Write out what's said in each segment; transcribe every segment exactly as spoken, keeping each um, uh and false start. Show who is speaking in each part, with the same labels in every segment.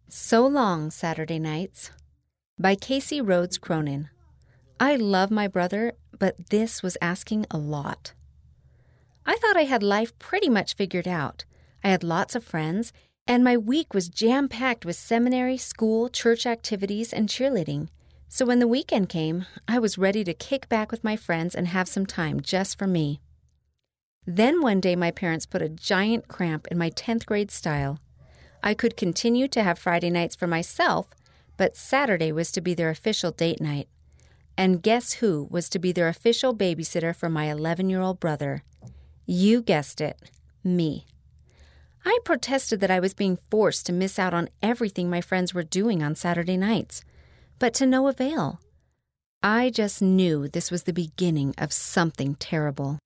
Speaker 1: So Long, Saturday Nights by Casey Rhodes Cronin. I love my brother, but this was asking a lot. I thought I had life pretty much figured out. I had lots of friends, and my week was jam-packed with seminary, school, church activities, and cheerleading. So when the weekend came, I was ready to kick back with my friends and have some time just for me. Then one day my parents put a giant cramp in my tenth grade style. I could continue to have Friday nights for myself, but Saturday was to be their official date night. And guess who was to be their official babysitter for my eleven-year-old brother? You guessed it, me. I protested that I was being forced to miss out on everything my friends were doing on Saturday nights, but to no avail. I just knew this was the beginning of something terrible.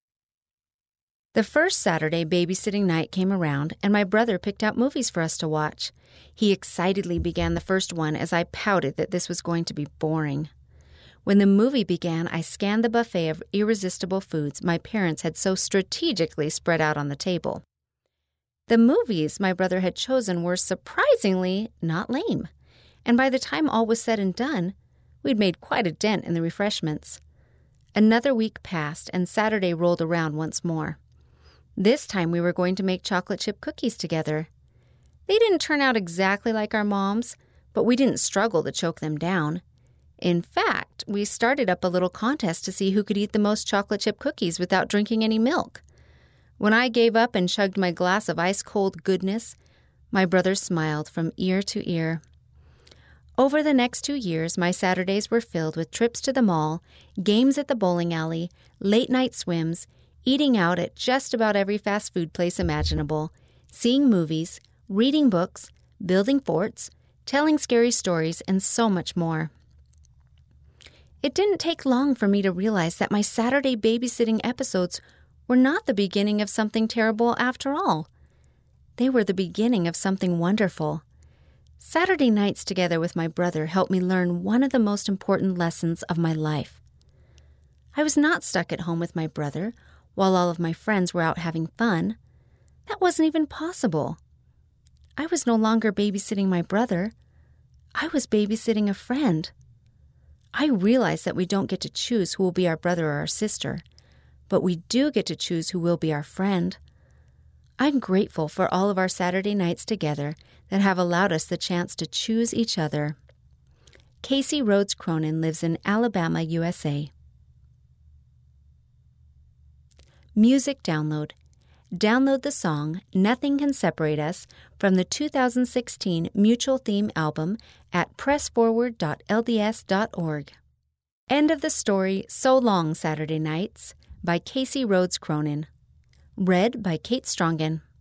Speaker 1: The first Saturday babysitting night came around, and my brother picked out movies for us to watch. He excitedly began the first one as I pouted that this was going to be boring. When the movie began, I scanned the buffet of irresistible foods my parents had so strategically spread out on the table. The movies my brother had chosen were surprisingly not lame, and by the time all was said and done, we'd made quite a dent in the refreshments. Another week passed, and Saturday rolled around once more. This time we were going to make chocolate chip cookies together. They didn't turn out exactly like our mom's, but we didn't struggle to choke them down. In fact, we started up a little contest to see who could eat the most chocolate chip cookies without drinking any milk. When I gave up and chugged my glass of ice-cold goodness, my brother smiled from ear to ear. Over the next two years, my Saturdays were filled with trips to the mall, games at the bowling alley, late-night swims, eating out at just about every fast food place imaginable, seeing movies, reading books, building forts, telling scary stories, and so much more. It didn't take long for me to realize that my Saturday babysitting episodes were not the beginning of something terrible after all. They were the beginning of something wonderful. Saturday nights together with my brother helped me learn one of the most important lessons of my life. I was not stuck at home with my brother while all of my friends were out having fun. That wasn't even possible. I was no longer babysitting my brother. I was babysitting a friend. I realize that we don't get to choose who will be our brother or our sister, but we do get to choose who will be our friend. I'm grateful for all of our Saturday nights together that have allowed us the chance to choose each other. Casey Rhodes Cronin lives in Alabama, U S A. Music download. Download the song Nothing Can Separate Us from the two thousand sixteen Mutual Theme album at press forward dot l d s dot org. End of the story So Long, Saturday Nights by Casey Rhodes Cronin. Read by Kate Strongen.